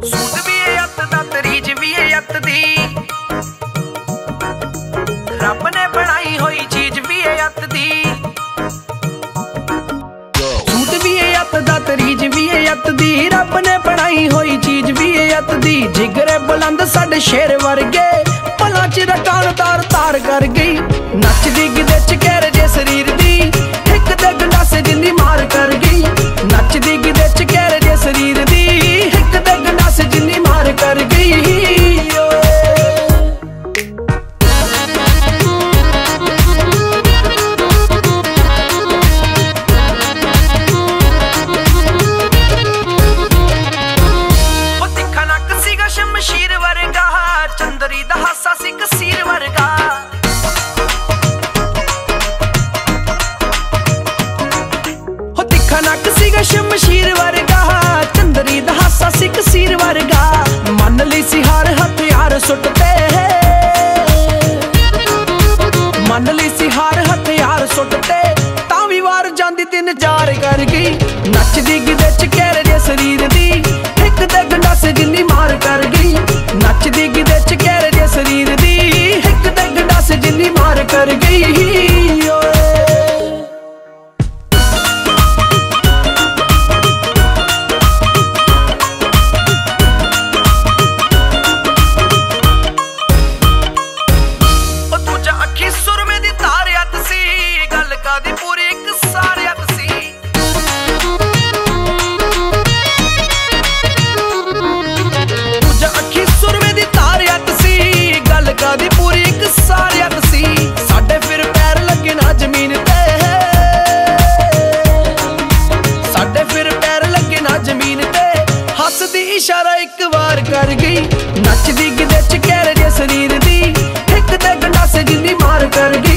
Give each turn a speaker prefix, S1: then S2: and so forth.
S1: Suit भी है अत दा तरीज भी है अत दी, रब ने बनाई हुई चीज भी है अत दी। सूट भी है अत दा तरीज भी है अत दी, रब ने बनाई हुई चीज भी है अत दी। जिगरे बुलंद साडे शेर वर्गे, पलां च रकान तार तार कर गई। नचदी गिदे च कैर जे शरीर दी, हिक दे गंडासे जिंदी मार कर गई। नचदी गिदे च कैर जे शरीर दी, हिक दे गंडासे जिंदी मार कर गई। शमशीर वर्गा, चंदरी दा हासा सी कसीर वर्गा। हो तिखा नक सीगा शमशीर वर्गा, चंदरी दा हासा सी कसीर वर्गा। मन ली सी हार हथियार सुटते, मन ली सी हार हथियार सुटते, तां भी वार जांदी दिन जार कर गई। नचदी गिदे च कैर जे शरीर दी, हिक दे गंडासे जिंदी मार कर गई। नचदी गिदे च कैर जे शरीर दी, हिक दे गंडासे जिंदी मार कर गई। दूजा अखी सुरमे दी तार अत सी, गल कादी पूरी एक सारे अत सी। दी पूरी एक सारियत सी, साडे फिर पैर लगे ना जमीन ते, साडे फिर पैर लगे ना जमीन ते। हसदी इशारा एक बार कर गई। नचदी गिदे च कैर जे शरीर दी, हिक दे गंडासे जिंदी मार कर गई।